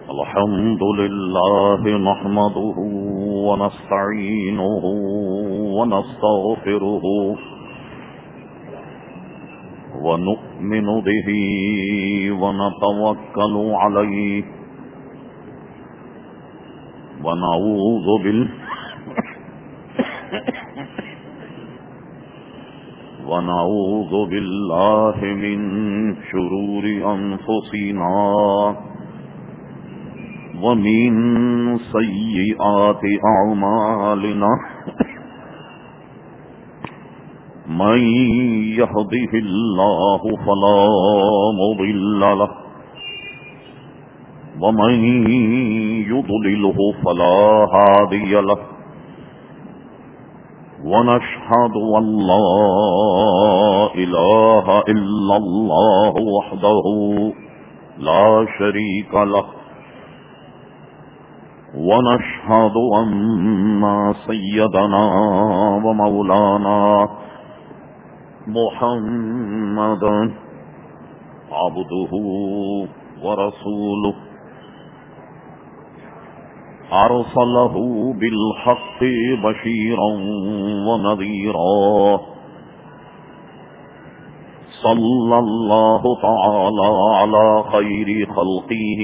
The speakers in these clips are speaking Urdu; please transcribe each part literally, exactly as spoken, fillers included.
الحمد لله نحمده ونستعينه ونستغفره ونؤمن به ونتوكل عليه ونعوذ بالله ونعوذ بالله من شرور أنفسنا ومن سيئات أعمالنا من يهده الله فلا مضل له ومن يضلله فلا هادي له ونشهد أن لا إله إلا الله وحده لا شريك له ونشهد أن سيدنا ومولانا محمدا عبده ورسوله أرسله بالحق بشيرا ونذيرا صلى الله تعالى على خير خلقه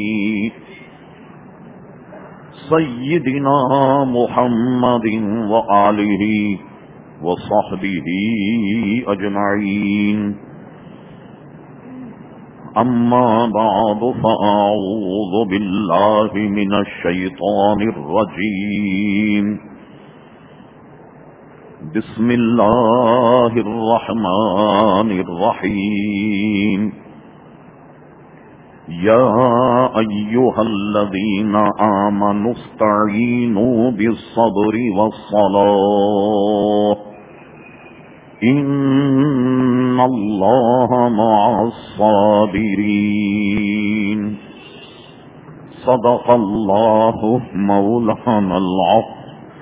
سيدنا محمد وآله وصحبه أجمعين أما بعد فأعوذ بالله من الشيطان الرجيم بسم الله الرحمن الرحيم يا أيها الذين آمنوا استعينوا بالصبر والصلاة إن الله مع الصابرين صدق الله مولانا العظيم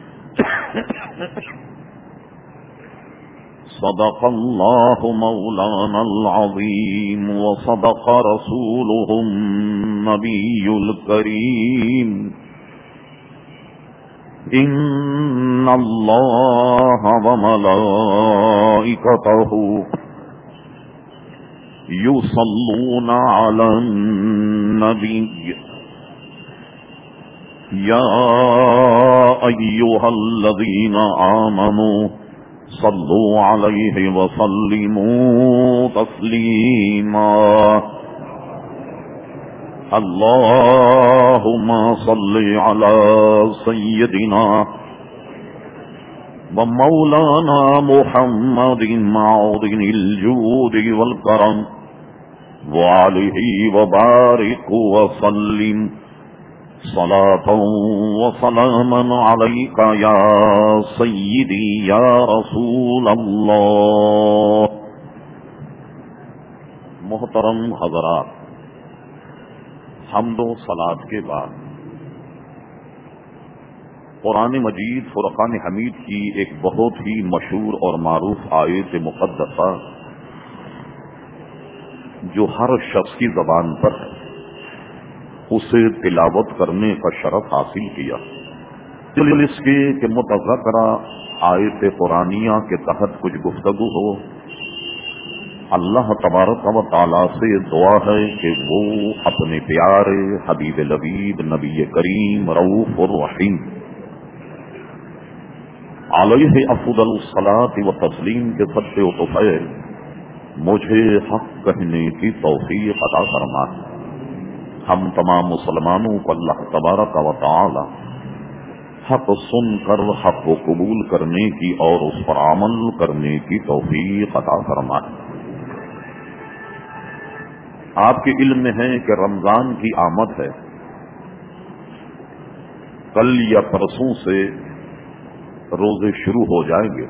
صدق الله مولانا العظيم وصدق رسوله النبي الكريم إن الله وملائكته يصلون على النبي يا أيها الذين آمنوا صلوا عليه وسلموا تسليما اللهم صل على سيدنا ومولانا محمد معدن الجود والكرم وعليه وبارك وسلم صلاة وسلاما عليك يا سيدي يا رسول الله. محترم حضرات، حمد و صلاۃ کے بعد قرآن مجید فرقان حمید کی ایک بہت ہی مشہور اور معروف آیت مقدسہ جو ہر شخص کی زبان پر ہے، اسے تلاوت کرنے کا شرف حاصل کیا. اس کے کہ متذکرہ آیت قرآنیہ کے تحت کچھ گفتگو ہو. اللہ تبارک و تعالی سے دعا ہے کہ وہ اپنے پیارے حبیب لبیب نبی کریم رؤوف الرحیم علیہ افضل الصلاۃ و تسلیم کے صدقے و طفیل مجھے حق کہنے کی توفیق عطا فرمائے. ہم تمام مسلمانوں کو اللہ تبارک و تعالی حق سن کر حق کو قبول کرنے کی اور اس پر عمل کرنے کی توفیق عطا فرمائے. آپ کے علم میں ہے کہ رمضان کی آمد ہے. کل یا پرسوں سے روزے شروع ہو جائیں گے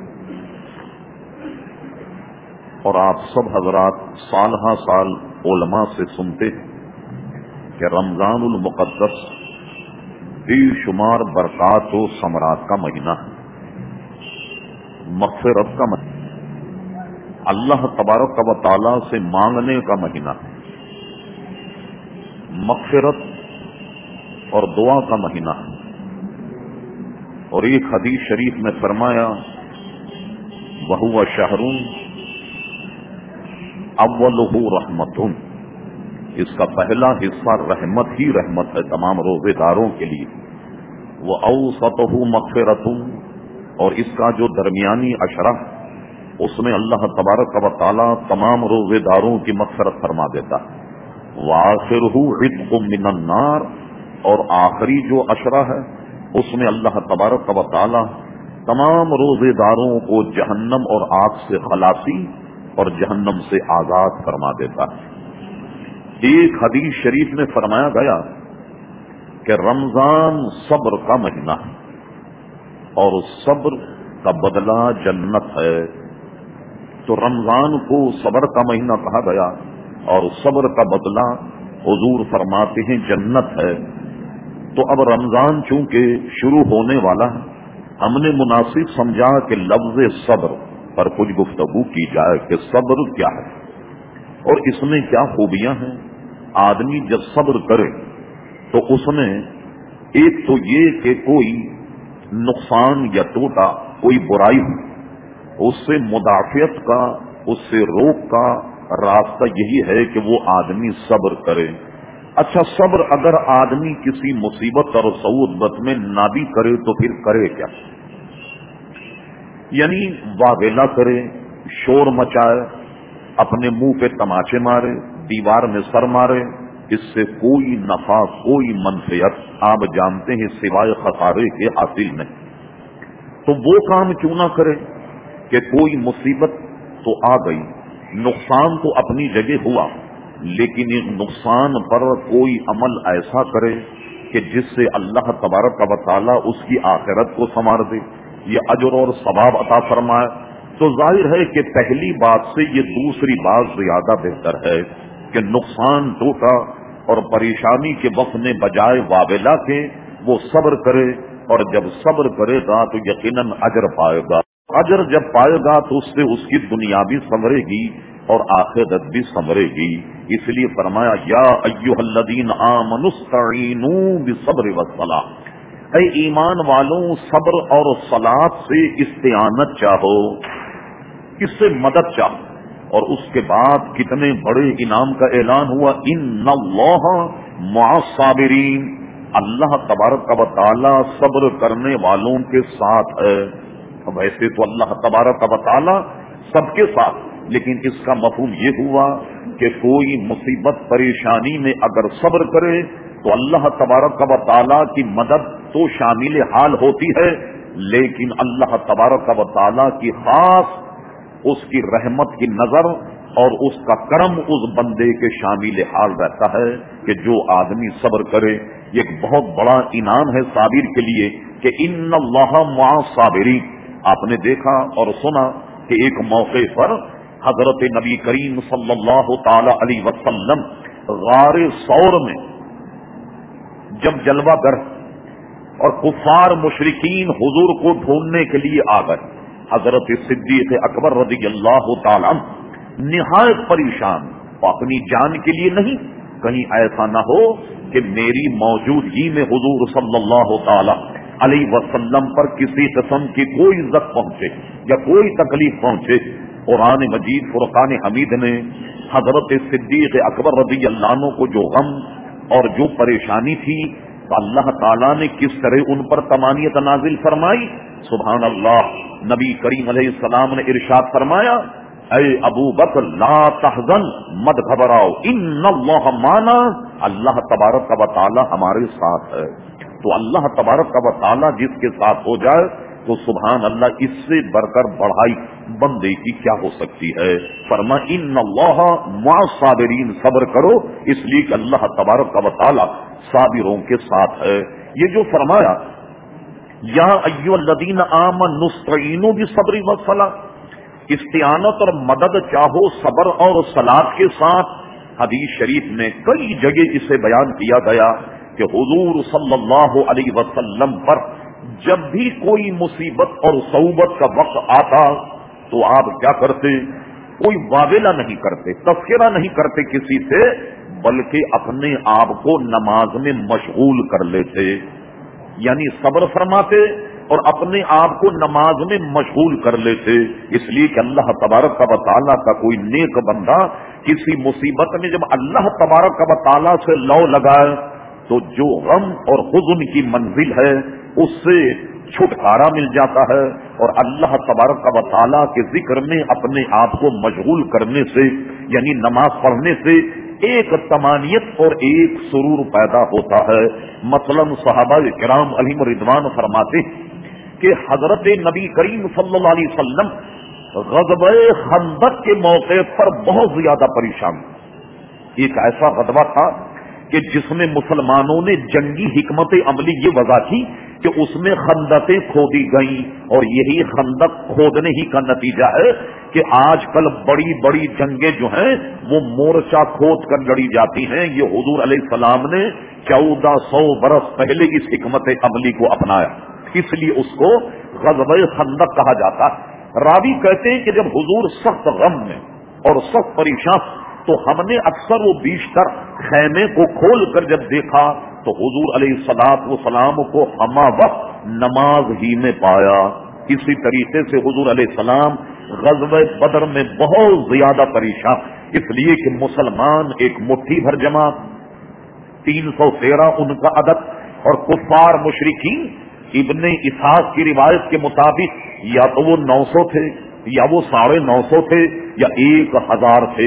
اور آپ سب حضرات سال ہا سال علماء سے سنتے ہیں کہ رمضان المقدس بے شمار برکات و ثمرات کا مہینہ ہے، مغفرت کا مہینہ، اللہ تبارک و تعالی سے مانگنے کا مہینہ ہے. مغفرت اور دعا کا مہینہ ہے. اور ایک حدیث شریف میں فرمایا وَهُوَ شَهْرٌ أَوَّلُهُ رَحْمَةٌ، اس کا پہلا حصہ رحمت ہی رحمت ہے تمام روزے داروں کے لیے. وَأَوْسَطُهُ مَغْفِرَةٌ، اور اس کا جو درمیانی عشرہ اس میں اللہ تبارک و تعالی تمام روزے داروں کی مغفرت فرما دیتا ہے. وَآخِرُهُ عِتْقٌ مِّنَ النَّارِ، اور آخری جو عشرہ ہے اس میں اللہ تبارک و تعالی تمام روزے داروں کو جہنم اور آگ سے خلاصی اور جہنم سے آزاد فرما دیتا ہے. ایک حدیث شریف میں فرمایا گیا کہ رمضان صبر کا مہینہ ہے اور صبر کا بدلہ جنت ہے. تو رمضان کو صبر کا مہینہ کہا گیا اور صبر کا بدلہ حضور فرماتے ہیں جنت ہے. تو اب رمضان چونکہ شروع ہونے والا ہے، ہم نے مناسب سمجھا کہ لفظ صبر پر کچھ گفتگو کی جائے کہ صبر کیا ہے اور اس میں کیا خوبیاں ہیں. آدمی جب صبر کرے تو اس میں ایک تو یہ کہ کوئی نقصان یا ٹوٹا کوئی برائی ہو اس سے مدافعت کا، اس سے روک کا راستہ یہی ہے کہ وہ آدمی صبر کرے. اچھا، صبر اگر آدمی کسی مصیبت اور صعوبت میں نہ بھی کرے تو پھر کرے کیا؟ یعنی واویلا کرے، شور مچائے، اپنے منہ پہ تماچے مارے، دیوار میں سر مارے، اس سے کوئی نفع کوئی منفعت آپ جانتے ہیں سوائے خسارے کے حاصل نہیں. تو وہ کام کیوں نہ کرے کہ کوئی مصیبت تو آ گئی، نقصان تو اپنی جگہ ہوا، لیکن اس نقصان پر کوئی عمل ایسا کرے کہ جس سے اللہ تبارک و تعالی اس کی آخرت کو سنوار دے، یہ اجر اور ثواب عطا فرمائے. تو ظاہر ہے کہ پہلی بات سے یہ دوسری بات زیادہ بہتر ہے کہ نقصان ٹوٹا اور پریشانی کے وقت میں بجائے واویلا کے وہ صبر کرے، اور جب صبر کرے گا تو یقیناً اجر پائے گا. اجر جب پائے گا تو اس سے اس کی دنیا بھی سنورے گی اور آخرت بھی سنورے گی. اس لیے فرمایا یا ایھا الذین آمنوا استعینوا بالصبر والصلاۃ، اے ایمان والوں صبر اور صلاۃ سے استعانت چاہو، اس سے مدد چاہو. اور اس کے بعد کتنے بڑے انعام کا اعلان ہوا، ان اللہ مع الصابرین، اللہ تبارک و تعالی صبر کرنے والوں کے ساتھ ہے. ویسے تو اللہ تبارک و تعالی سب کے ساتھ، لیکن اس کا مفہوم یہ ہوا کہ کوئی مصیبت پریشانی میں اگر صبر کرے تو اللہ تبارک و تعالی کی مدد تو شامل حال ہوتی ہے، لیکن اللہ تبارک و تعالی کی خاص اس کی رحمت کی نظر اور اس کا کرم اس بندے کے شامل حال رہتا ہے کہ جو آدمی صبر کرے. یہ ایک بہت بڑا انعام ہے صابر کے لیے کہ ان اللہ مع الصابرین. آپ نے دیکھا اور سنا کہ ایک موقع پر حضرت نبی کریم صلی اللہ تعالی علیہ وسلم غار ثور میں جب جلوہ گر اور کفار مشرکین حضور کو ڈھونڈنے کے لیے آ گئے، حضرت صدیق اکبر رضی اللہ تعالی عنہ نہایت پریشان، اپنی جان کے لیے نہیں، کہیں ایسا نہ ہو کہ میری موجودگی میں حضور صلی اللہ تعالی علیہ وسلم پر کسی قسم کی کوئی عزت پہنچے یا کوئی تکلیف پہنچے. قرآن مجید فرقان حمید نے حضرت صدیق اکبر رضی اللہ عنہ کو جو غم اور جو پریشانی تھی تو اللہ تعالیٰ نے کس طرح ان پر تمانیت نازل فرمائی. سبحان اللہ. نبی کریم علیہ السلام نے ارشاد فرمایا، اے ابو بکر لا تحزن، مت گھبراؤ، ان اللہ معنا، اللہ تبارک و تعالی ہمارے ساتھ ہے. تو اللہ تبارک و تعالی جس کے ساتھ ہو جائے تو سبحان اللہ، اس سے بڑھ کر بڑھائی بندے کی کیا ہو سکتی ہے. فرما ان اللہ مع الصابرین، صبر کرو اس لیے کہ اللہ تبارک و تعالی صابروں کے ساتھ ہے. یہ جو فرمایا یا ایھا الذین آمنوا استعینوا بالصبر والصلاۃ، استعانت اور مدد چاہو صبر اور صلاۃ کے ساتھ. حدیث شریف میں کئی جگہ اسے بیان کیا گیا کہ حضور صلی اللہ علیہ وسلم پر جب بھی کوئی مصیبت اور صعوبت کا وقت آتا تو آپ کیا کرتے کوئی واویلا نہیں کرتے، تذکرہ نہیں کرتے کسی سے، بلکہ اپنے آپ کو نماز میں مشغول کر لیتے، یعنی صبر فرماتے اور اپنے آپ کو نماز میں مشغول کر لیتے، اس لیے کہ اللہ تبارک و تعالیٰ کا کوئی نیک بندہ کسی مصیبت میں جب اللہ تبارک و تعالیٰ سے لو لگائے تو جو غم اور حزن کی منزل ہے اس سے چھٹکارا مل جاتا ہے، اور اللہ تبارک و تعالیٰ کے ذکر میں اپنے آپ کو مشغول کرنے سے، یعنی نماز پڑھنے سے ایک طمانیت اور ایک سرور پیدا ہوتا ہے۔ مثلا صحابہ کرام علیہم رضوان فرماتے کہ حضرت نبی کریم صلی اللہ علیہ وسلم غزوہ خندق کے موقع پر بہت زیادہ پریشان، ایک ایسا غزوہ تھا کہ جس میں مسلمانوں نے جنگی حکمت عملی یہ وضع کی کہ اس میں خندقیں کھودی گئیں، اور یہی خندق کھودنے ہی کا نتیجہ ہے کہ آج کل بڑی بڑی جنگیں جو ہیں وہ مورچہ کھود کر لڑی جاتی ہیں۔ یہ حضور علیہ السلام نے چودہ سو برس پہلے اس حکمت عملی کو اپنایا، اس لیے اس کو غزوہ خندق کہا جاتا ہے۔ راوی کہتے ہیں کہ جب حضور سخت غم میں اور سخت پریشان تو ہم نے اکثر و بیشتر خیمے کو کھول کر جب دیکھا تو حضور علیہ الصلوۃ والسلام کو ہما وقت نماز ہی میں پایا۔ اسی طریقے سے حضور علیہ السلام غزوہ بدر میں بہت زیادہ پریشان، اس لیے کہ مسلمان ایک مٹھی بھر جماعت، تین سو تیرہ ان کا عدد، اور کفار مشرکین ابن اسحاق کی روایت کے مطابق یا تو وہ نو سو تھے یا وہ ساڑھے نو سو تھے یا ایک ہزار تھے۔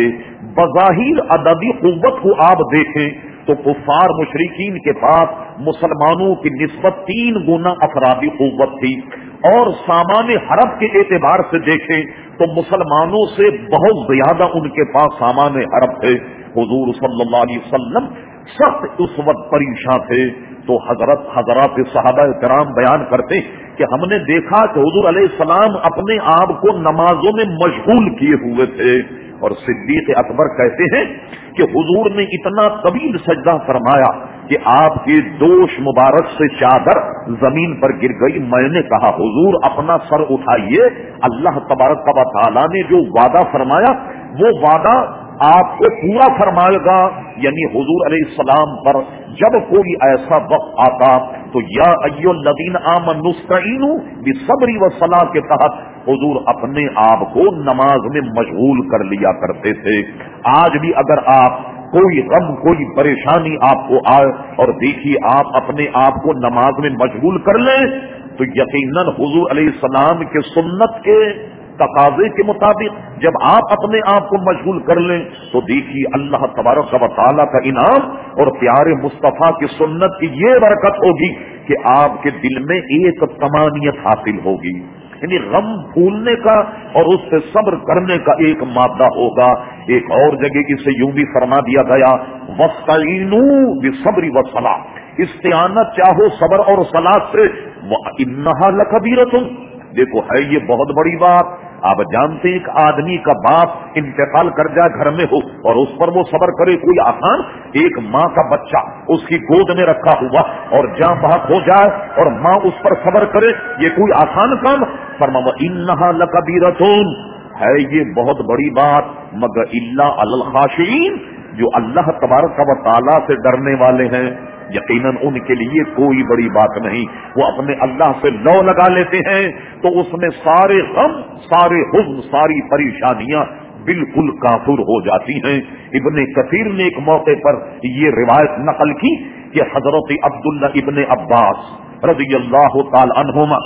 بظاہر عددی قوت کو آپ دیکھیں تو کفار مشرکین کے پاس مسلمانوں کی نسبت تین گنا افرادی قوت تھی، اور سامان حرب کے اعتبار سے دیکھیں تو مسلمانوں سے بہت زیادہ ان کے پاس سامان حرب تھے۔ حضور صلی اللہ علیہ وسلم سخت اس وقت پریشان تھے، تو حضرت حضرات صحابہ کرام بیان کرتے کہ ہم نے دیکھا کہ حضور علیہ السلام اپنے آپ کو نمازوں میں مشغول کیے ہوئے تھے، اور صدیق اکبر کہتے ہیں کہ حضور نے اتنا طویل سجدہ فرمایا کہ آپ کے دوش مبارک سے چادر زمین پر گر گئی۔ میں نے کہا حضور اپنا سر اٹھائیے، اللہ تبارک و تعالیٰ نے جو وعدہ فرمایا وہ وعدہ آپ کو پورا فرمائے گا، یعنی حضور علیہ السلام پر جب کوئی ایسا وقت آتا تو یا ایھا الذین آمنوا استعینوا بالصبر والصلاۃ کے تحت حضور اپنے آپ کو نماز میں مشغول کر لیا کرتے تھے۔ آج بھی اگر آپ کوئی غم کوئی پریشانی آپ کو آئے اور دیکھیے آپ اپنے آپ کو نماز میں مشغول کر لیں تو یقیناً حضور علیہ السلام کے سنت کے تقاضے کے مطابق جب آپ اپنے آپ کو مشغول کر لیں تو دیکھیے اللہ تبارک و تعالیٰ کا انعام اور پیارے مصطفیٰ کی سنت کی یہ برکت ہوگی کہ آپ کے دل میں ایک طمانیت حاصل ہوگی، یعنی غم بھولنے کا اور اس سے صبر کرنے کا ایک مادہ ہوگا۔ ایک اور جگہ اسے یوں بھی فرما دیا گیا وَاسْتَعِینُوا بِالصَّبْرِ وَالصَّلَاةِ، استعانت چاہو صبر اور صلاۃ سے، وَإِنَّهَا لَكَبِیرَةٌ، دیکھو ہے یہ بہت بڑی بات۔ آپ جانتے ہیں ایک آدمی کا باپ انتقال کر جائے گھر میں ہو اور اس پر وہ صبر کرے کوئی آسان؟ ایک ماں کا بچہ اس کی گود میں رکھا ہوا اور جاں بحق ہو جائے اور ماں اس پر صبر کرے، یہ کوئی آسان کام؟ فرمایا انہا لکبیرۃ، ہے یہ بہت بڑی بات، مگر الا علی الخاشعین، جو اللہ تبارک و تعالیٰ سے ڈرنے والے ہیں یقیناً ان کے لیے کوئی بڑی بات نہیں۔ وہ اپنے اللہ سے لو لگا لیتے ہیں تو اس میں سارے غم سارے حزن ساری پریشانیاں بالکل کافر ہو جاتی ہیں۔ ابن کثیر نے ایک موقع پر یہ روایت نقل کی کہ حضرت عبداللہ ابن عباس رضی اللہ تعالی عنہما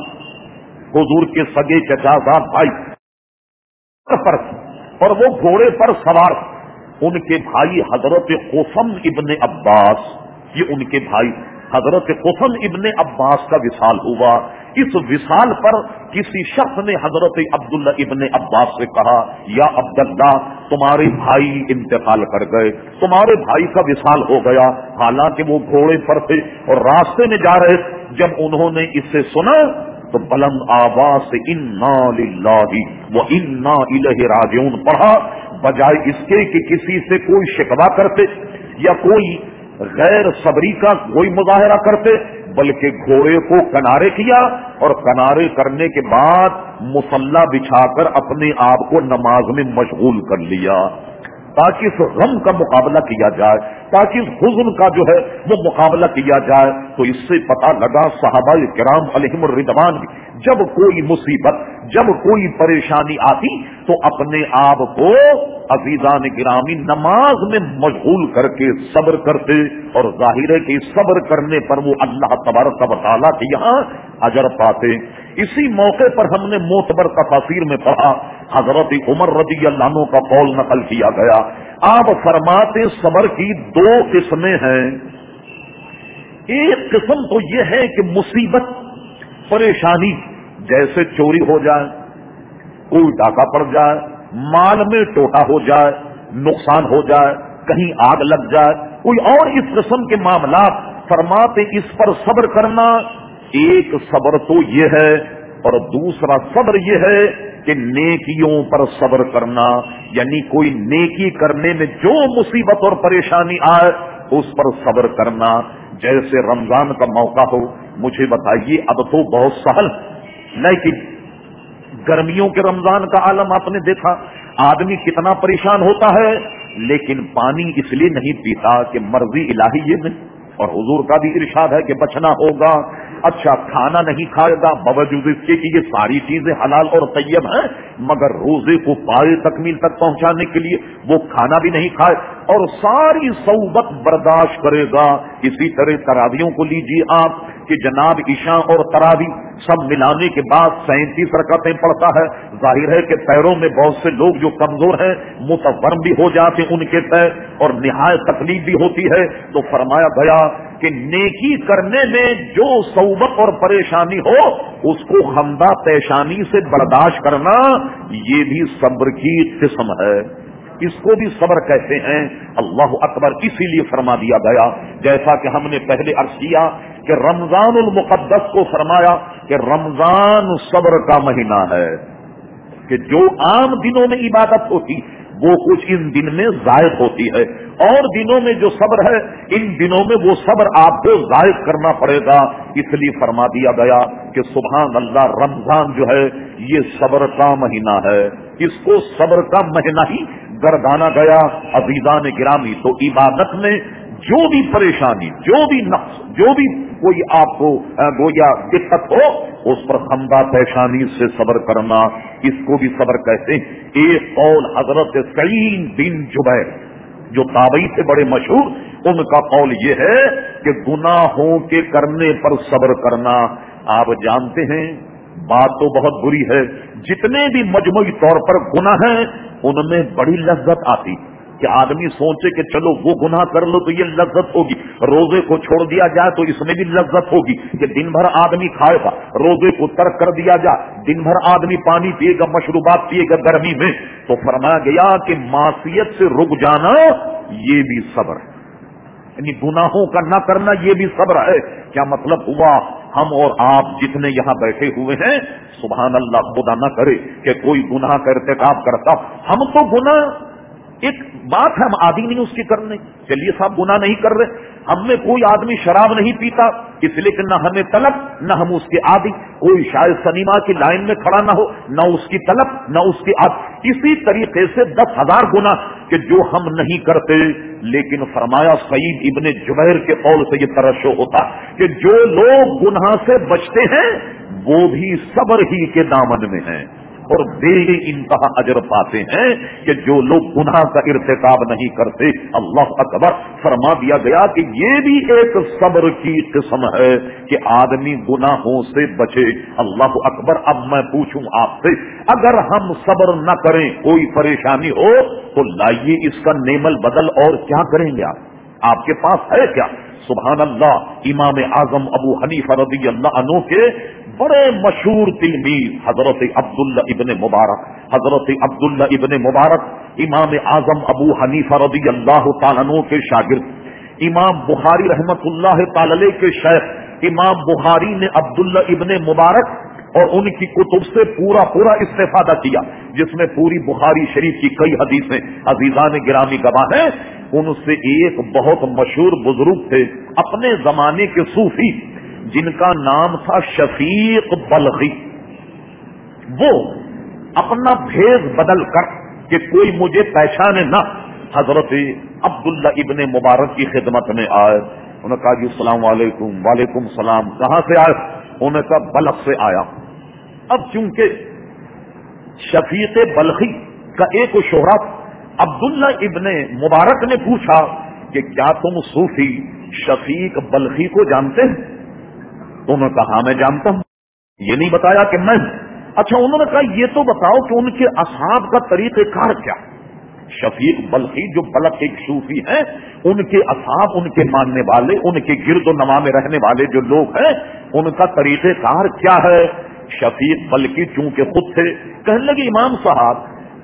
حضور کے سگے چچازاد بھائی پر اور وہ گھوڑے پر سوار، ان کے بھائی حضرت قسم ابن عباس، یہ ان کے بھائی حضرت قسم ابن عباس کا وصال ہوا۔ اس وصال پر کسی شخص نے حضرت عبداللہ ابن عباس سے کہا یا عبداللہ تمہارے بھائی انتقال کر گئے، تمہارے بھائی کا وصال ہو گیا، حالانکہ وہ گھوڑے پر تھے اور راستے میں جا رہے۔ جب انہوں نے اس سے سنا تو بلند آواز سے انا للہ و انا الیہ راجعون پڑھا، بجائے اس کے کہ کسی سے کوئی شکوہ کرتے یا کوئی غیر صبری کا کوئی مظاہرہ کرتے، بلکہ گھوڑے کو کنارے کیا اور کنارے کرنے کے بعد مصلی بچھا کر اپنے آپ کو نماز میں مشغول کر لیا تاکہ اس غم کا مقابلہ کیا جائے، تاکہ اس حزن کا جو ہے وہ مقابلہ کیا جائے۔ تو اس سے پتہ لگا صحابہ کرام علیہم الرضوان جب کوئی مصیبت، جب کوئی پریشانی آتی تو اپنے آپ کو عزیزان گرامی نماز میں مشغول کر کے صبر کرتے، اور ظاہر ہے کہ صبر کرنے پر وہ اللہ تبارک و تعالیٰ کے یہاں اجر پاتے۔ اسی موقع پر ہم نے معتبر تفاسیر میں پڑھا، حضرت عمر رضی اللہ عنہ کا قول نقل کیا گیا۔ آپ فرماتے صبر کی دو قسمیں ہیں، ایک قسم تو یہ ہے کہ مصیبت پریشانی جیسے چوری ہو جائے، کوئی ڈاکہ پڑ جائے، مال میں ٹوٹا ہو جائے، نقصان ہو جائے، کہیں آگ لگ جائے، کوئی اور اس قسم کے معاملات، فرماتے اس پر صبر کرنا ایک صبر تو یہ ہے، اور دوسرا صبر یہ ہے کہ نیکیوں پر صبر کرنا، یعنی کوئی نیکی کرنے میں جو مصیبت اور پریشانی آئے اس پر صبر کرنا۔ جیسے رمضان کا موقع ہو، مجھے بتائیے اب تو بہت سہل، لیکن گرمیوں کے رمضان کا عالم آپ نے دیکھا، آدمی کتنا پریشان ہوتا ہے لیکن پانی اس لیے نہیں پیتا کہ مرضی الہی یہ نہیں، اور حضور کا بھی ارشاد ہے کہ بچنا ہوگا۔ اچھا کھانا نہیں کھائے گا باوجود اس کے کہ یہ ساری چیزیں حلال اور طیب ہیں، مگر روزے کو پائے تکمیل تک پہنچانے کے لیے وہ کھانا بھی نہیں کھائے اور ساری صعوبت برداشت کرے گا۔ اسی طرح تراویحوں کو لیجیے آپ کہ جناب عشاء اور تراویح سب ملانے کے بعد سینتیس رکعتیں پڑھتا ہے، ظاہر ہے کہ پیروں میں بہت سے لوگ جو کمزور ہیں متورم بھی ہو جاتے ان کے پیر اور نہایت تکلیف بھی ہوتی ہے۔ تو فرمایا گیا کہ نیکی کرنے میں جو صعوبت اور پریشانی ہو اس کو خندہ پیشانی سے برداشت کرنا یہ بھی صبر کی قسم ہے، اس کو بھی صبر کہتے ہیں۔ اللہ اکبر، اسی لیے فرما دیا گیا جیسا کہ ہم نے پہلے عرض کیا کہ رمضان المقدس کو فرمایا کہ رمضان صبر کا مہینہ ہے، کہ جو عام دنوں میں عبادت ہوتی وہ کچھ ان دن میں زائد ہوتی ہے، اور دنوں میں جو صبر ہے ان دنوں میں وہ صبر آپ کو زائد کرنا پڑے گا۔ اس لیے فرما دیا گیا کہ سبحان اللہ، رمضان جو ہے یہ صبر کا مہینہ ہے، اس کو صبر کا مہینہ ہی گردانا گیا۔ عزیزان گرامی، تو عبادت میں جو بھی پریشانی، جو بھی نقص، جو بھی کوئی آپ کو گویا دقت ہو اس پر خندہ پیشانی سے صبر کرنا، اس کو بھی صبر کہتے ہیں۔ ایک قول حضرت سعید بن جبیر جو تابعی سے بڑے مشہور، ان کا قول یہ ہے کہ گناہوں کے کرنے پر صبر کرنا، آپ جانتے ہیں بات تو بہت بری ہے، جتنے بھی مجموعی طور پر گناہ ہیں ان میں بڑی لذت آتی کہ آدمی سوچے کہ چلو وہ گناہ کر لو تو یہ لذت ہوگی، روزے کو چھوڑ دیا جائے تو اس میں بھی لذت ہوگی کہ دن بھر آدمی کھائے گا، روزے کو ترک کر دیا جائے دن بھر آدمی پانی پیے گا، مشروبات پیے گا گرمی میں۔ تو فرمایا گیا کہ معصیت سے رک جانا یہ بھی صبر ہے، یعنی گناہوں کا نہ کرنا یہ بھی صبر ہے۔ کیا مطلب ہوا؟ ہم اور آپ جتنے یہاں بیٹھے ہوئے ہیں، سبحان اللہ، خدا نہ کرے کہ کوئی گناہ کا ارتکاب کرتا، ہم تو گناہ ایک بات ہے، ہم عادی نہیں اس کی کرنے، چلیے صاحب گناہ نہیں کر رہے، ہم میں کوئی آدمی شراب نہیں پیتا اس لیے کہ نہ ہمیں طلب نہ ہم اس کے عادی، کوئی شاید سنیما کی لائن میں کھڑا نہ ہو نہ اس کی طلب نہ اس کی عادی، اسی طریقے سے دس ہزار گناہ کہ جو ہم نہیں کرتے، لیکن فرمایا سعید ابن جبیر کے قول سے یہ ترشح ہوتا کہ جو لوگ گناہ سے بچتے ہیں وہ بھی صبر ہی کے دامن میں ہیں اور بے انتہا اجر پاتے ہیں کہ جو لوگ گناہ کا ارتکاب نہیں کرتے۔ اللہ اکبر، فرما دیا گیا کہ یہ بھی ایک صبر کی قسم ہے کہ آدمی گناہوں سے بچے۔ اللہ اکبر، اب میں پوچھوں آپ سے، اگر ہم صبر نہ کریں، کوئی پریشانی ہو تو لائیے اس کا نعم البدل اور کیا کریں گے آپ آپ کے پاس ہے کیا؟ سبحان اللہ، امام اعظم ابو حنیفہ رضی اللہ عنہ کے بڑے مشہور تلمیذ حضرت عبداللہ ابن مبارک حضرت عبداللہ ابن مبارک امام اعظم ابو حنیفہ رضی اللہ تعالیٰ عنہ کے شاگرد، امام بخاری رحمت اللہ تعالی علیہ کے شیخ امام بخاری نے عبداللہ ابن مبارک اور ان کی کتب سے پورا پورا استفادہ کیا، جس میں پوری بخاری شریف کی کئی حدیثیں عزیزان گرامی گواہ ہیں۔ ان سے ایک بہت مشہور بزرگ تھے اپنے زمانے کے صوفی، جن کا نام تھا شفیق بلخی، وہ اپنا بھیس بدل کر کہ کوئی مجھے پہچانے نہ، حضرت عبداللہ ابن مبارک کی خدمت میں آئے. انہوں نے کہا جی السلام علیکم. وعلیکم السلام. کہاں سے آئے؟ انہوں نے کہا بلخ سے آیا. اب چونکہ شفیق بلخی کا ایک شہرا، عبداللہ ابن مبارک نے پوچھا کہ کیا تم صوفی شفیق بلخی کو جانتے ہیں؟ تو انہوں نے کہا ہاں میں جانتا ہوں. یہ نہیں بتایا کہ میں. اچھا انہوں نے کہا یہ تو بتاؤ کہ ان کے اصحاب کا طریقہ کار کیا؟ شفیق بلخی جو بلخ ایک صوفی ہیں، ان کے اصحاب، ان کے ماننے والے، ان کے گرد و نواح میں رہنے والے جو لوگ ہیں، ان کا طریقہ کار کیا ہے؟ شفیق بلخی چونکہ خود تھے، کہنے لگے امام صاحب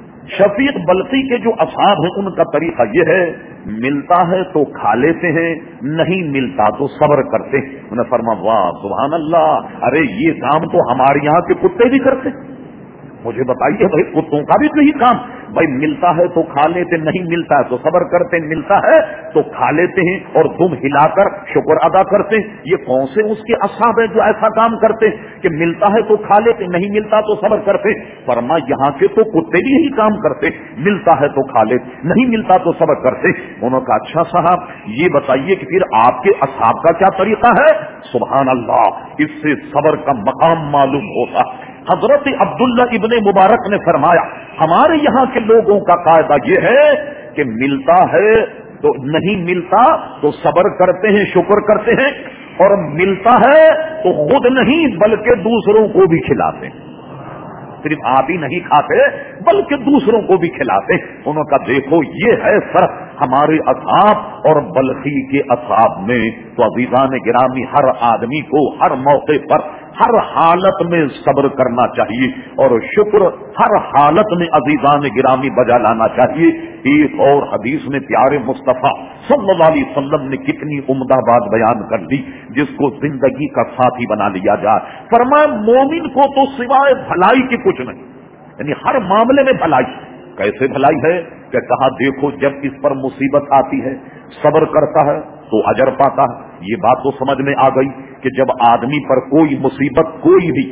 شفیق بلخی کے جو اصحاب ہیں ان کا طریقہ یہ ہے، ملتا ہے تو کھا لیتے ہیں، نہیں ملتا تو صبر کرتے ہیں. انہوں نے فرمایا واہ سبحان اللہ، ارے یہ کام تو ہمارے یہاں کے کتے بھی کرتے. مجھے بتائیے بھائی کتوں کا بھی یہی کام، بھائی ملتا ہے تو کھا لیتے، نہیں ملتا ہے تو صبر کرتے، ملتا ہے تو کھا لیتے ہیں اور دم ہلا کر شکر ادا کرتے ہیں. یہ کون سے اس کے اصحاب ہیں جو ایسا کام کرتے کہ ملتا ہے تو کھا لیتے، نہیں ملتا تو صبر کرتے؟ فرما یہاں کے تو کتے بھی یہی کام کرتے، ملتا ہے تو کھا لیتے، نہیں ملتا تو صبر کرتے. انہوں نے کہا اچھا صاحب یہ بتائیے کہ پھر آپ کے اصحاب کا کیا طریقہ ہے؟ سبحان اللہ، اس سے صبر کا مقام معلوم ہوتا. حضرت عبداللہ ابن مبارک نے فرمایا ہمارے یہاں کے لوگوں کا قاعدہ یہ ہے کہ ملتا ہے تو نہیں ملتا تو صبر کرتے ہیں، شکر کرتے ہیں، اور ملتا ہے تو خود نہیں بلکہ دوسروں کو بھی کھلاتے ہیں. صرف آپ ہی نہیں کھاتے بلکہ دوسروں کو بھی کھلاتے. انہوں کا دیکھو یہ ہے فرق ہمارے اصحاب اور بلخی کے اصحاب میں. تو عزیزان گرامی ہر آدمی کو ہر موقع پر ہر حالت میں صبر کرنا چاہیے اور شکر ہر حالت میں عزیزان گرامی بجا لانا چاہیے. ایک اور حدیث میں پیارے مصطفیٰ صلی اللہ علیہ وسلم نے کتنی عمدہ بات بیان کر دی جس کو زندگی کا ساتھی بنا لیا جائے. فرمایا مومن کو تو سوائے بھلائی کی کچھ نہیں، یعنی ہر معاملے میں بھلائی. کیسے بھلائی ہے کہ کہا دیکھو جب اس پر مصیبت آتی ہے صبر کرتا ہے تو اجر پاتا ہے. یہ بات تو سمجھ میں آ گئی کہ جب آدمی پر کوئی مصیبت کوئی بھی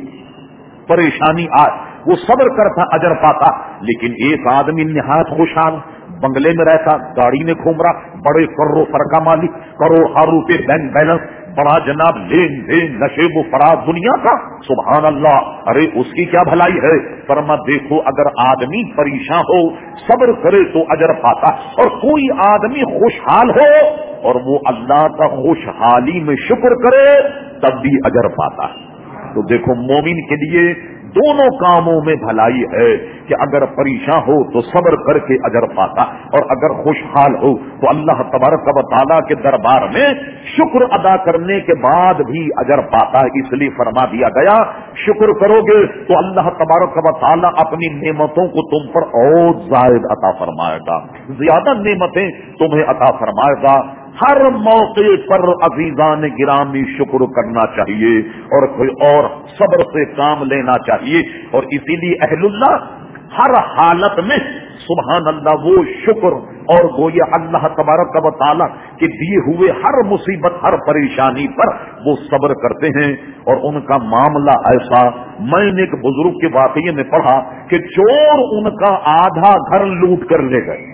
پریشانی آئے وہ صبر کرتا اجر پاتا. لیکن ایک آدمی نہایت خوشحال بنگلے میں رہتا، گاڑی میں گھوم رہا، بڑے کروڑوں فرقہ مالک، کروڑ ہر روپے بینک بیلنس، بڑا جناب لین دین نشیب و فراز دنیا کا، سبحان اللہ، ارے اس کی کیا بھلائی ہے؟ فرما دیکھو اگر آدمی پریشان ہو صبر کرے تو اجر پاتا، اور کوئی آدمی خوشحال ہو اور وہ اللہ کا خوشحالی میں شکر کرے تب بھی اجر پاتا. تو دیکھو مومن کے لیے دونوں کاموں میں بھلائی ہے کہ اگر پریشان ہو تو صبر کر کے اجر پاتا، اور اگر خوشحال ہو تو اللہ تبارک و تعالیٰ کے دربار میں شکر ادا کرنے کے بعد بھی اجر پاتا ہے. اس لیے فرما دیا گیا شکر کرو گے تو اللہ تبارک و تعالیٰ اپنی نعمتوں کو تم پر اور زائد عطا فرمائے گا، زیادہ نعمتیں تمہیں عطا فرمائے گا. ہر موقع پر عزیزان گرامی شکر کرنا چاہیے اور کوئی اور صبر سے کام لینا چاہیے. اور اسی لیے اہل اللہ ہر حالت میں سبحان اللہ وہ شکر اور وہ یہ اللہ تبارک و تعالیٰ کے دیے ہوئے ہر مصیبت ہر پریشانی پر وہ صبر کرتے ہیں. اور ان کا معاملہ ایسا، میں نے ایک بزرگ کے واقعے میں پڑھا کہ چور ان کا آدھا گھر لوٹ کر لے گئے،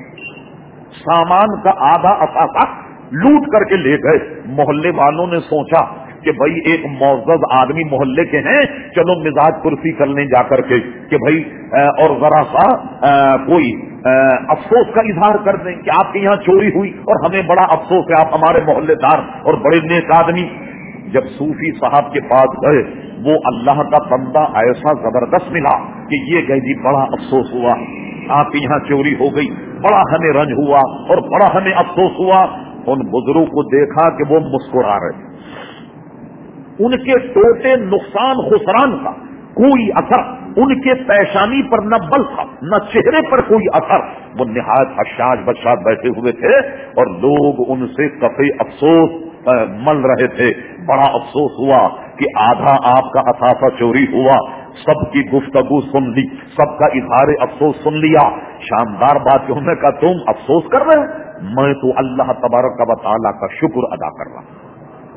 سامان کا آدھا اثاثہ لوٹ کر کے لے گئے. محلے والوں نے سوچا کہ بھائی ایک معزز آدمی محلے کے ہیں، چلو مزاج کرسی کرنے جا کر کے کہ بھائی اور ذرا سا کوئی افسوس کا اظہار کر دیں کہ آپ کے یہاں چوری ہوئی اور ہمیں بڑا افسوس ہے، آپ ہمارے محلے دار اور بڑے نیک آدمی. جب صوفی صاحب کے پاس گئے وہ اللہ کا بندہ ایسا زبردست ملا کہ یہ کہ جی بڑا افسوس ہوا آپ کے یہاں چوری ہو گئی، بڑا ہمیں رنج ہوا اور بڑا ہمیں افسوس ہوا. ان بزرگوں کو دیکھا کہ وہ مسکرا رہے، ان کے ٹوٹے نقصان خسران کا کوئی اثر ان کے پیشانی پر نہ بل تھا نہ چہرے پر کوئی اثر. وہ نہایت حشاش بشاش بیٹھے ہوئے تھے اور لوگ ان سے کفے افسوس مل رہے تھے. بڑا افسوس ہوا کہ آدھا آپ کا اثاثہ چوری ہوا. سب کی گفتگو سن لی، سب کا اظہار افسوس سن لیا. شاندار بات کہ انہوں نے کہا تم افسوس کر رہے ہو، میں تو اللہ تبارک و تعالیٰ کا شکر ادا کر رہا ہوں.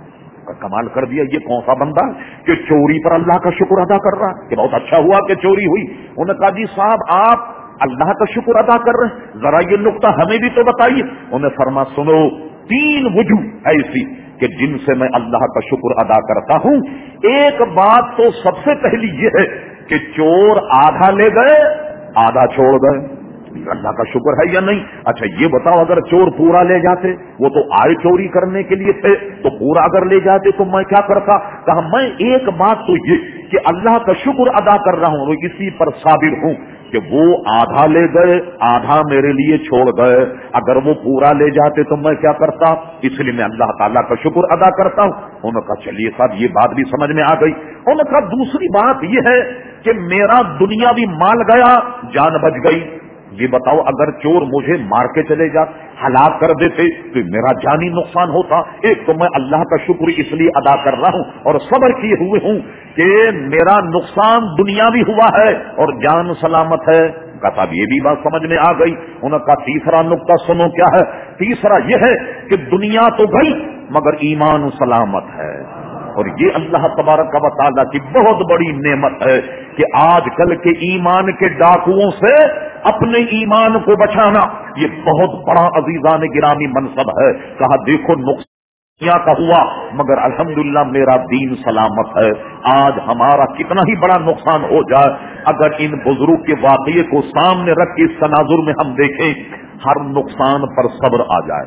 کمال کر دیا، یہ کون سا بندہ ہے کہ چوری پر اللہ کا شکر ادا کر رہا ہے کہ بہت اچھا ہوا کہ چوری ہوئی؟ انہوں نے کہا جی صاحب آپ اللہ کا شکر ادا کر رہے ہیں، ذرا یہ نقطہ ہمیں بھی تو بتائیے۔ انہوں نے فرما سنو، تین وجوہ ایسی کہ جن سے میں اللہ کا شکر ادا کرتا ہوں۔ ایک بات تو سب سے پہلی یہ ہے کہ چور آدھا لے گئے آدھا چھوڑ گئے، اللہ کا شکر ہے یا نہیں؟ اچھا یہ بتاؤ اگر چور پورا لے جاتے، وہ تو آئے چوری کرنے کے لیے تھے، تو پورا اگر لے جاتے تو میں کیا کرتا؟ کہا میں ایک بات تو یہ کہ اللہ کا شکر ادا کر رہا ہوں، اسی پر صابر ہوں کہ وہ آدھا لے گئے آدھا میرے لیے چھوڑ گئے، اگر وہ پورا لے جاتے تو میں کیا کرتا؟ اس لیے میں اللہ تعالیٰ کا شکر ادا کرتا ہوں۔ انہوں نے کہا چلیے صاحب یہ بات بھی سمجھ میں آ گئی۔ انہوں نے کہا دوسری بات یہ ہے کہ میرا دنیاوی مال گیا جان بچ گئی۔ یہ بتاؤ اگر چور مجھے مار کے چلے جا ہلاک کر دیتے تو میرا جانی نقصان ہوتا۔ ایک تو میں اللہ کا شکر اس لیے ادا کر رہا ہوں اور صبر کیے ہوئے ہوں کہ میرا نقصان دنیاوی ہوا ہے اور جان سلامت ہے۔ کہا یہ بھی بات سمجھ میں آ گئی۔ انہوں نے کہا تیسرا نقطہ سنو کیا ہے؟ تیسرا یہ ہے کہ دنیا تو گئی مگر ایمان سلامت ہے، اور یہ اللہ تبارک و تعالیٰ کی بہت بڑی نعمت ہے کہ آج کل کے ایمان کے ڈاکوؤں سے اپنے ایمان کو بچانا یہ بہت بڑا عزیزان گرامی منصب ہے۔ کہا دیکھو نقصان کا ہوا مگر الحمدللہ میرا دین سلامت ہے۔ آج ہمارا کتنا ہی بڑا نقصان ہو جائے، اگر ان بزرگ کے واقعے کو سامنے رکھ کے اس تناظر میں ہم دیکھیں، ہر نقصان پر صبر آ جائے،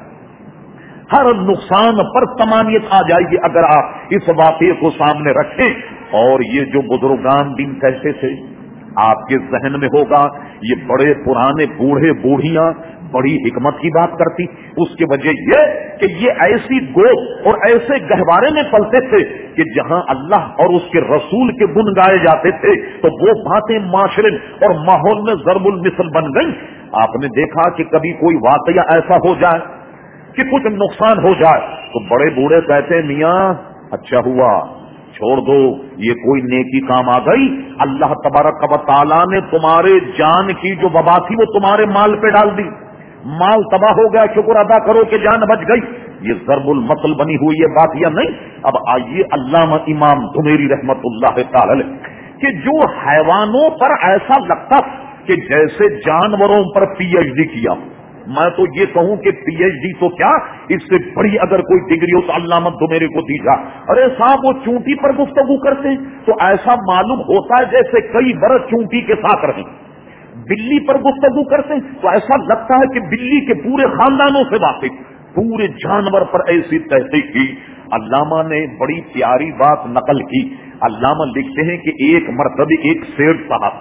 ہر نقصان پر تمانیت آ جائے گی اگر آپ اس واقعے کو سامنے رکھیں۔ اور یہ جو بزرگان دین کہتے تھے آپ کے ذہن میں ہوگا، یہ بڑے پرانے بوڑھے بوڑھیاں بڑی حکمت کی بات کرتی، اس کی وجہ یہ کہ یہ ایسی گود اور ایسے گہوارے میں پلتے تھے کہ جہاں اللہ اور اس کے رسول کے گن گائے جاتے تھے تو وہ باتیں معاشرے اور ماحول میں ضرب المثل بن گئی۔ آپ نے دیکھا کہ کبھی کوئی واقعہ ایسا ہو جائے کہ کچھ نقصان ہو جائے تو بڑے بوڑھے کہتے ہیں میاں اچھا ہوا چھوڑ دو، یہ کوئی نیکی کام آ گئی، اللہ تبارک و تعالیٰ نے تمہارے جان کی جو وبا تھی وہ تمہارے مال پہ ڈال دی، مال تباہ ہو گیا، شکر ادا کرو کہ جان بچ گئی۔ یہ ضرب المثل بنی ہوئی یہ بات یا نہیں؟ اب آئیے علامہ امام دھمیری رحمت اللہ تعالی کہ جو حیوانوں پر ایسا لگتا کہ جیسے جانوروں پر پی ایچ ڈی کیا، میں تو یہ کہوں کہ پی ایچ ڈی تو کیا، اس سے بڑی اگر کوئی ڈگری ہو تو علامہ دھمیری کو دی جا۔ ارے صاحب وہ چونٹی پر گفتگو کرتے ہیں تو ایسا معلوم ہوتا ہے جیسے کئی برس چونٹی کے ساتھ رہیں، بلی پر گفتگو کرتے ہیں تو ایسا لگتا ہے کہ بلی کے پورے خاندانوں سے واقف، پورے جانور پر ایسی تحقیق کی۔ علامہ نے بڑی پیاری بات نقل کی، علامہ لکھتے ہیں کہ ایک مرتبہ ایک سیٹھ صاحب،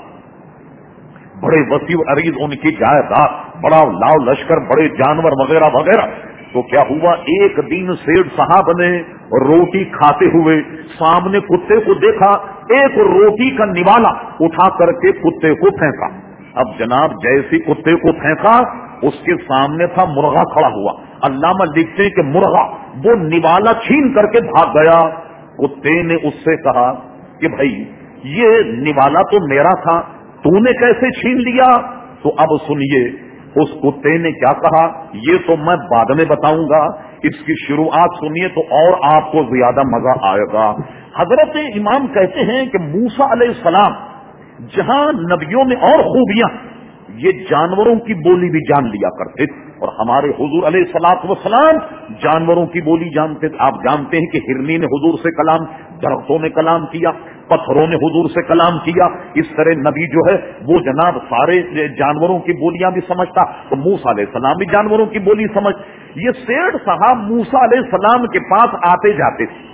بڑے وسیع عریض ان کی جائیداد، بڑا لاؤ لشکر، بڑے جانور وغیرہ وغیرہ، تو کیا ہوا ایک دن سیٹھ صاحب نے روٹی کھاتے ہوئے سامنے کتے کو دیکھا، ایک روٹی کا نوالا اٹھا کر کے کتے کو پھینکا۔ اب جناب جیسی کتے کو پھینکا اس کے سامنے تھا مرغا کھڑا ہوا، علامہ لکھتے ہیں کہ مرغا وہ نوالا چھین کر کے بھاگ گیا۔ کتے نے اس سے کہا کہ بھائی یہ نوالا تو میرا تھا، تو نے کیسے چھین لیا؟ تو اب سنیے اس کتے نے کیا کہا، یہ تو میں بعد میں بتاؤں گا، اس کی شروعات سنیے تو اور آپ کو زیادہ مزہ آئے گا۔ حضرت امام کہتے ہیں کہ موسیٰ علیہ السلام جہاں نبیوں میں اور خوبیاں، یہ جانوروں کی بولی بھی جان لیا کرتے تھے، اور ہمارے حضور علیہ الصلوۃ والسلام جانوروں کی بولی جانتے تھے۔ آپ جانتے ہیں کہ ہرنی نے حضور سے کلام، درختوں نے کلام کیا، پتھروں نے حضور سے کلام کیا، اس طرح نبی جو ہے وہ جناب سارے جانوروں کی بولیاں بھی سمجھتا، تو موسیٰ علیہ السلام بھی جانوروں کی بولی سمجھ۔ یہ سیٹھ صاحب موسیٰ علیہ السلام کے پاس آتے جاتے تھے،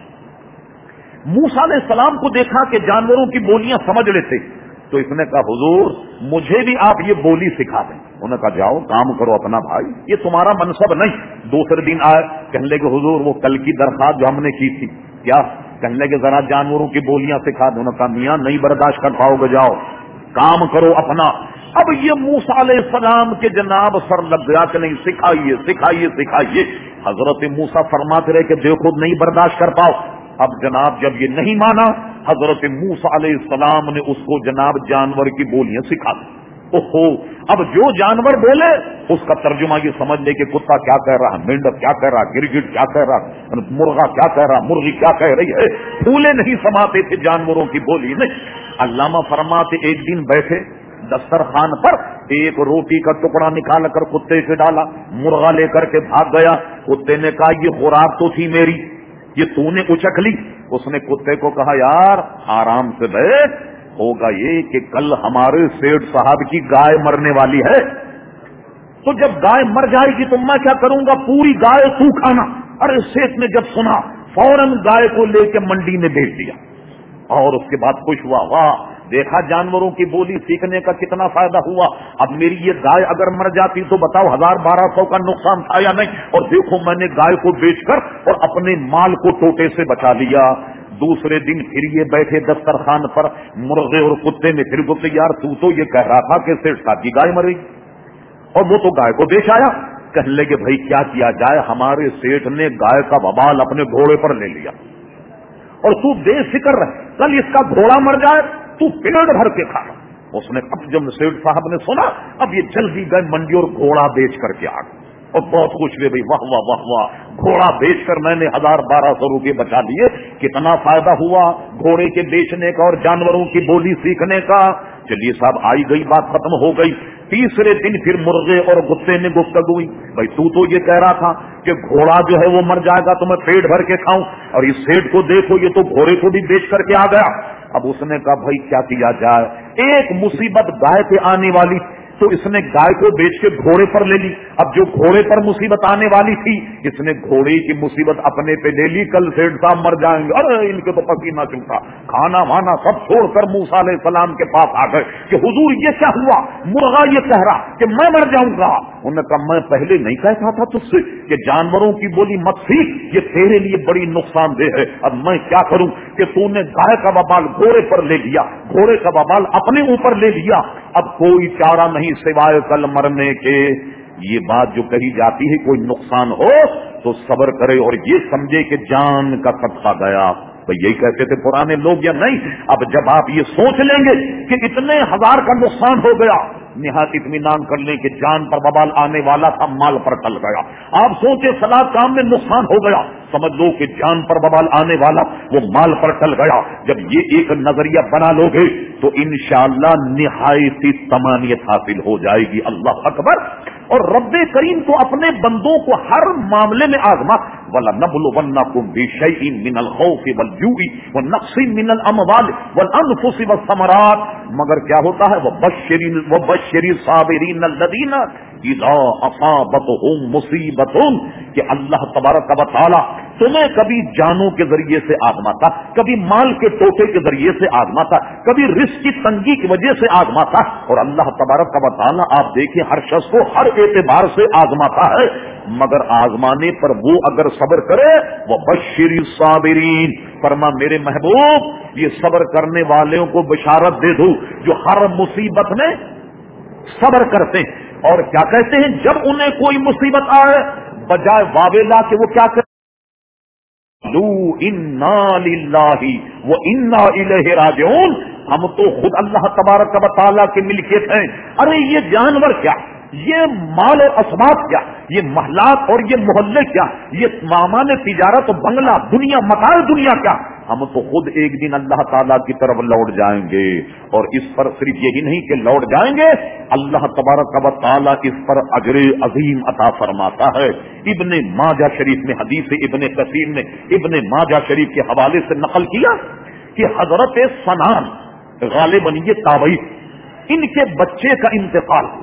موسیٰ علیہ السلام کو دیکھا کہ جانوروں کی بولیاں سمجھ لیتے، تو اس نے کہا حضور مجھے بھی آپ یہ بولی سکھا دیں۔ انہوں نے کہا جاؤ کام کرو اپنا بھائی، یہ تمہارا منصب نہیں۔ دوسرے دن آئے، کہنے لگے حضور وہ کل کی درخواست جو ہم نے کی تھی کیا؟ کہنے لگے ذرا جانوروں کی بولیاں سکھا دیں۔ انہوں نے کہا میاں نہیں برداشت کر پاؤ گے، جاؤ کام کرو اپنا۔ اب یہ موسیٰ علیہ السلام کے جناب سر لگ گیا کہ نہیں سکھائیے سکھائیے سکھائیے۔ حضرت موسیٰ فرماتے رہے کہ دیکھو نہیں برداشت کر پاؤ۔ اب جناب جب یہ نہیں مانا، حضرت موسیٰ علیہ السلام نے اس کو جناب جانور کی بولیاں سکھا دی۔ اوہو، اب جو جانور بولے اس کا ترجمہ یہ سمجھ لے کہ کتا کیا کہہ رہا، مینڈک کیا کہہ رہا، گرگٹ کیا کہہ رہا، مرغا کیا کہہ رہا، مرغی کیا کہہ رہی ہے. پھولے نہیں سماتے تھے جانوروں کی بولی نہیں. علامہ فرماتے ایک دن بیٹھے دسترخوان پر، ایک روٹی کا ٹکڑا نکال کر کتے سے ڈالا، مرغا لے کر کے بھاگ گیا. کتے نے کہا یہ خوراک تو تھی میری، یہ تو نے اچک لی. اس نے کتے کو کہا یار آرام سے بیٹھ، ہوگا یہ کہ کل ہمارے سیٹ صاحب کی گائے مرنے والی ہے، تو جب گائے مر جائے گی تو میں کیا کروں گا، پوری گائے تو کھانا. ارے سیٹ نے جب سنا فوراً گائے کو لے کے منڈی میں بیچ دیا، اور اس کے بعد خوش ہوا، واہ دیکھا جانوروں کی بولی سیکھنے کا کتنا فائدہ ہوا. اب میری یہ گائے اگر مر جاتی تو بتاؤ ہزار بارہ سو کا نقصان تھا یا نہیں، اور دیکھو میں نے گائے کو بیچ کر اور اپنے مال کو ٹوٹے سے بچا لیا. دوسرے دن پھر یہ بیٹھے دسترخوان پر، مرغے اور کتے میں پھر بولتے یار تو تو یہ کہہ رہا تھا کہ سیٹ صاحب کی گائے مری، اور وہ تو گائے کو بیچ آیا. کہنے لگے بھائی کیا کیا جائے، ہمارے سیٹ نے گائے کا وبال اپنے گھوڑے پر لے لیا، اور تو بے فکر رہ، کل اس کا گھوڑا مر جائے تو پیٹ بھر کے کھا. اس نے اب جب سیٹ صاحب نے سنا، اب یہ جلدی گئے منڈی اور گھوڑا بیچ کر کے آ گئے، اور بہت خوش ہوئے بھائی واہ واہ واہ واہ، گھوڑا بیچ کر میں نے ہزار بارہ سو روپے بچا لیے، کتنا فائدہ ہوا گھوڑے کے بیچنے کا اور جانوروں کی بولی سیکھنے کا. چلیے صاحب آئی گئی بات ختم ہو گئی. تیسرے دن پھر مرغے اور کتے نے گفتگو ہوئی، بھائی تو تو یہ کہہ رہا تھا کہ گھوڑا جو ہے وہ مر جائے گا تو میں پیٹ بھر کے کھاؤں، اور اس سیٹ کو دیکھو یہ تو گھوڑے کو بھی بیچ کر کے آ گیا. اب اس نے کہا بھائی کیا کیا جائے، ایک مصیبت گائے پہ آنے والی تو اس نے گائے کو بیچ کے گھوڑے پر لے لی. اب جو گھوڑے پر مصیبت آنے والی تھی اس نے گھوڑے کی مصیبت اپنے پہ لے لی، کل سیٹ صاحب مر جائیں گے. ارے ان کے تو پسینہ چوٹا، کھانا وانا سب چھوڑ کر موسیٰ علیہ السلام کے پاس آ گئے کہ حضور یہ کیا ہوا، مرغا یہ کہہ رہا کہ میں مر جاؤں گا. انہوں نے کہا میں پہلے نہیں کہتا تھا تجھ سے کہ جانوروں کی بولی مت سیکھ، یہ تیرے لیے بڑی نقصان دہ ہے. اب میں کیا کروں کہ تو نے گائے کا وبال گھوڑے پر لے لیا، گھوڑے کا وبال اپنے اوپر لے لیا، اب کوئی چارہ نہیں سوائے کل مرنے کے. یہ بات جو کہی جاتی ہے کوئی نقصان ہو تو صبر کرے اور یہ سمجھے کہ جان کا صدقہ گیا. تو یہی کہتے تھے پرانے لوگ یا نہیں. اب جب آپ یہ سوچ لیں گے کہ اتنے ہزار کا نقصان ہو گیا، نہایت اطمینان کر لیں کہ جان پر وبال آنے والا تھا، مال پر ٹل گیا. آپ سوچے فلاں کام میں نقصان ہو گیا، سمجھ لو کہ جان پر وبال آنے والا وہ مال پر ٹل گیا. جب یہ ایک نظریہ بنا لو گے تو انشاءاللہ نہایت طمانینت حاصل ہو جائے گی. اللہ اکبر. اور رب کریم تو اپنے بندوں کو ہر معاملے میں آزما، وَلَنَبْلُوَنَّكُمْ بِشَيْءٍ مِّنَ الْخَوْفِ وَالْجُوعِ وَنَقْصٍ مِّنَ الْأَمْوَالِ وَالْأَنفُسِ وَالثَّمَرَاتِ. مگر کیا ہوتا ہے، وَبَشِّرِ وَبَشِّرِ الصَّابِرِينَ الَّذِينَ اذا اصابتهم مصیبت، کہ اللہ تبارک و تعالی تمہیں کبھی جانوں کے ذریعے سے آزماتا، کبھی مال کے ٹوٹے کے ذریعے سے آزماتا، کبھی رزق کی تنگی کی وجہ سے آزماتا. اور اللہ تبارک و تعالی آپ دیکھیں ہر شخص کو ہر اعتبار سے آزماتا ہے، مگر آزمانے پر وہ اگر صبر کرے وہ بشر الصابرین. فرما میرے محبوب یہ صبر کرنے والوں کو بشارت دے دو جو ہر مصیبت میں صبر کرتے ہیں. اور کیا کہتے ہیں جب انہیں کوئی مصیبت آئے بجائے واویلا کہ وہ کیا کرتے، لو انا للہ و انا الیہ راجعون، ہم تو خود اللہ تبارک و تعالیٰ کی ملکیت ہیں. ارے یہ جانور کیا، یہ مال اور اسباب کیا، یہ محلات اور یہ محلے کیا، یہ سامان تجارت بنگلہ دنیا متاع دنیا کیا، ہم تو خود ایک دن اللہ تعالیٰ کی طرف لوٹ جائیں گے. اور اس پر صرف یہی نہیں کہ لوٹ جائیں گے، اللہ تبارک و تعالیٰ اس پر اجر عظیم عطا فرماتا ہے. ابن ماجہ شریف میں حدیث ابن کثیر نے ابن ماجہ شریف کے حوالے سے نقل کیا کہ حضرت سنان غالباً یہ تابعی، ان کے بچے کا انتقال ہوا.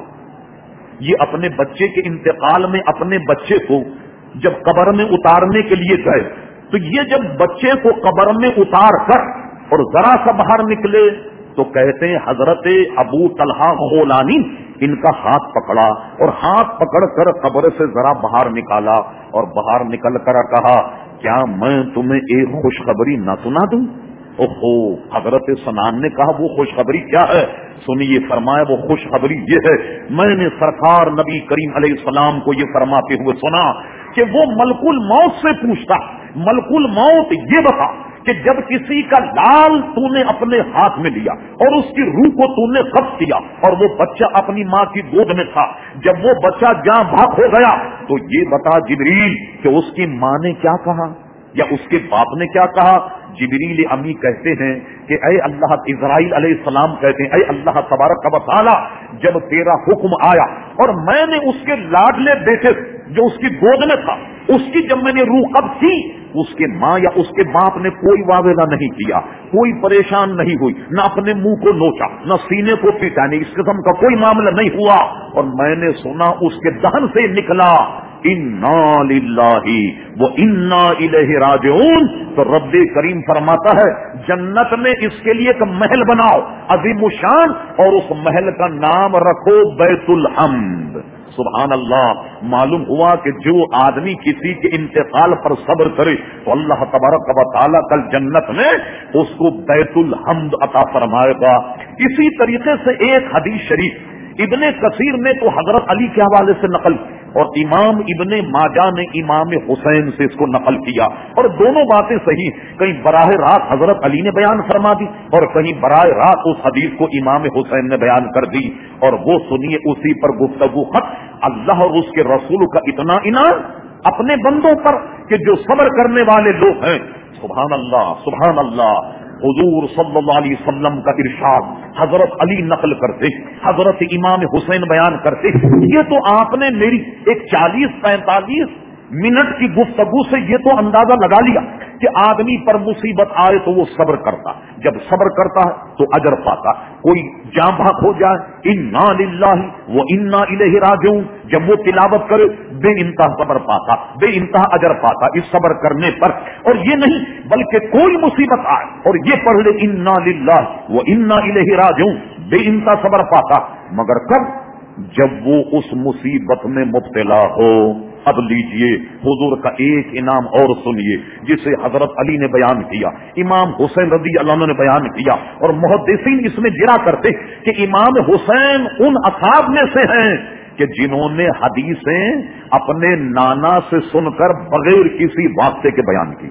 یہ اپنے بچے کے انتقال میں اپنے بچے کو جب قبر میں اتارنے کے لیے گئے تو یہ جب بچے کو قبر میں اتار کر اور ذرا سا باہر نکلے تو کہتے ہیں حضرت ابو طلحہ غولانی ان کا ہاتھ پکڑا اور ہاتھ پکڑ کر قبر سے ذرا باہر نکالا اور باہر نکل کر کہا کیا میں تمہیں ایک خوشخبری نہ سنا دوں؟ اوہو، حضرت سنان نے کہا وہ خوشخبری کیا ہے؟ سنیے، فرمایا وہ خوشخبری یہ ہے میں نے سرکار نبی کریم علیہ السلام کو یہ فرماتے ہوئے سنا کہ وہ ملک الموت سے پوچھتا، ملک الموت یہ بتا کہ جب کسی کا لال تو نے اپنے ہاتھ میں لیا اور اس کی روح کو تو نے قبض کیا اور وہ بچہ اپنی ماں کی گود میں تھا، جب وہ بچہ جاں بھاگ ہو گیا تو یہ بتا جبریل کہ اس کی ماں نے کیا کہا یا اس کے باپ نے کیا کہا؟ جبریل امی کہتے ہیں کہ اے اللہ، اسرائیل علیہ السلام کہتے ہیں اے اللہ تبارک و تعالی، جب تیرا حکم آیا اور میں نے اس کے لاڈلے بیٹے جو اس کی گود میں تھا اس کی جب میں نے روح قبض کی، اس کے ماں یا اس کے باپ نے کوئی واویلا نہیں کیا، کوئی پریشان نہیں ہوئی، نہ اپنے منہ کو نوچا، نہ سینے کو پیٹا، نہیں اس قسم کا کوئی معاملہ نہیں ہوا، اور میں نے سنا اس کے دہن سے نکلا انا للہ و انا الیہ راجعون، تو رب کریم فرماتا ہے جنت میں اس کے لیے ایک محل بناؤ عظیم الشان اور اس محل کا نام رکھو بیت الحمد۔ سبحان اللہ۔ معلوم ہوا کہ جو آدمی کسی کے انتقال پر صبر کرے تو اللہ تبارک و تعالیٰ کل جنت میں اس کو بیت الحمد عطا فرمائے گا۔ اسی طریقے سے ایک حدیث شریف ابن کثیر نے تو حضرت علی کے حوالے سے نقل اور امام ابن ماجہ نے امام حسین سے اس کو نقل کیا، اور دونوں باتیں صحیح، کہیں براہ راست حضرت علی نے بیان فرما دی اور کہیں براہ راست اس حدیث کو امام حسین نے بیان کر دی، اور وہ سنیے اسی پر گفتگو خط۔ اللہ اور اس کے رسول کا اتنا انعام اپنے بندوں پر کہ جو صبر کرنے والے لوگ ہیں، سبحان اللہ سبحان اللہ۔ حضور صلی اللہ علیہ وسلم کا ارشاد حضرت علی نقل کرتے، حضرت امام حسین بیان کرتے، یہ تو آپ نے میری ایک چالیس پینتالیس منٹ کی گفتگو سے یہ تو اندازہ لگا لیا کہ آدمی پر مصیبت آئے تو وہ صبر کرتا، جب صبر کرتا ہے تو اجر پاتا، کوئی جاں بھاگ ہو جائے انا للہ و انا الیہ راجعون، جب وہ تلاوت کرے بے انتہا صبر پاتا، بے انتہا اجر پاتا اس صبر کرنے پر۔ اور یہ نہیں بلکہ کوئی مصیبت آئے اور یہ پڑھ لے انا للہ و انا الیہ راجعون، بے انتہا صبر پاتا، مگر کب؟ جب وہ اس مصیبت میں مبتلا ہو۔ اب لیجئے حضور کا ایک انعام اور سنیے جسے حضرت علی نے بیان کیا، امام حسین رضی اللہ عنہ نے بیان کیا، اور محدثین اس میں گرا کرتے کہ امام حسین ان اصحاب میں سے ہیں کہ جنہوں نے حدیثیں اپنے نانا سے سن کر بغیر کسی واسطے کے بیان کی۔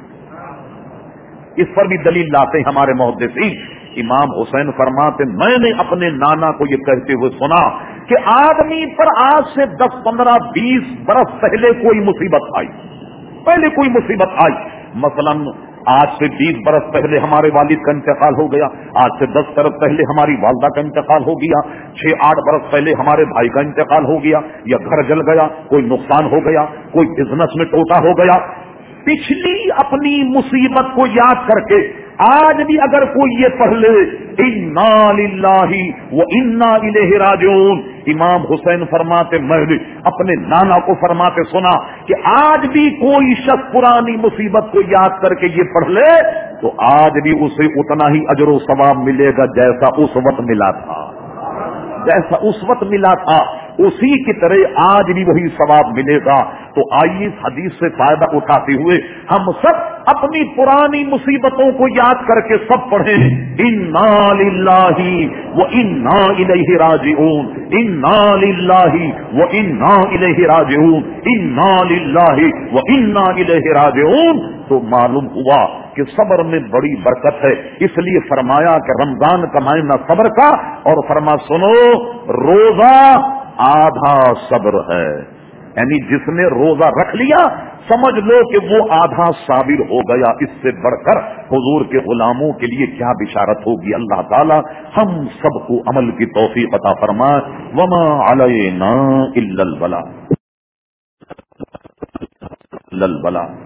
اس پر بھی دلیل لاتے ہیں ہمارے محدثین۔ امام حسین فرماتے میں نے اپنے نانا کو یہ کہتے ہوئے سنا کہ آدمی پر آج سے دس پندرہ بیس برس پہلے کوئی مصیبت آئی، پہلے کوئی مصیبت آئی، مثلا آج سے بیس برس پہلے ہمارے والد کا انتقال ہو گیا، آج سے دس برس پہلے ہماری والدہ کا انتقال ہو گیا، چھ آٹھ برس پہلے ہمارے بھائی کا انتقال ہو گیا، یا گھر جل گیا، کوئی نقصان ہو گیا، کوئی بزنس میں ٹوٹا ہو گیا، پچھلی اپنی مصیبت کو یاد کر کے آج بھی اگر کوئی یہ پڑھ لے انا للہ و انا الیہ راجعون، امام حسین فرماتے میں نے اپنے نانا کو فرماتے سنا کہ آج بھی کوئی شخص پرانی مصیبت کو یاد کر کے یہ پڑھ لے تو آج بھی اسے اتنا ہی اجر و ثواب ملے گا جیسا اس وقت ملا تھا، جیسا اس وقت ملا تھا اسی کی طرح آج بھی وہی ثواب ملے گا۔ تو آئیے اس حدیث سے فائدہ اٹھاتے ہوئے ہم سب اپنی پرانی مصیبتوں کو یاد کر کے سب پڑھیں انا للہ و انا الیہ راجعون، انا للہ و انا الیہ راجعون، انا للہ و انا الیہ راجعون۔ تو معلوم ہوا کہ صبر میں بڑی برکت ہے، اس لیے فرمایا کہ رمضان کا مہینہ صبر کا، اور فرما سنو روزہ آدھا صبر ہے، یعنی جس نے روزہ رکھ لیا سمجھ لو کہ وہ آدھا صابر ہو گیا۔ اس سے بڑھ کر حضور کے غلاموں کے لیے کیا بشارت ہوگی۔ اللہ تعالی ہم سب کو عمل کی توفیق عطا فرمائے۔ وما علینا الا البلاغ، الا البلاغ۔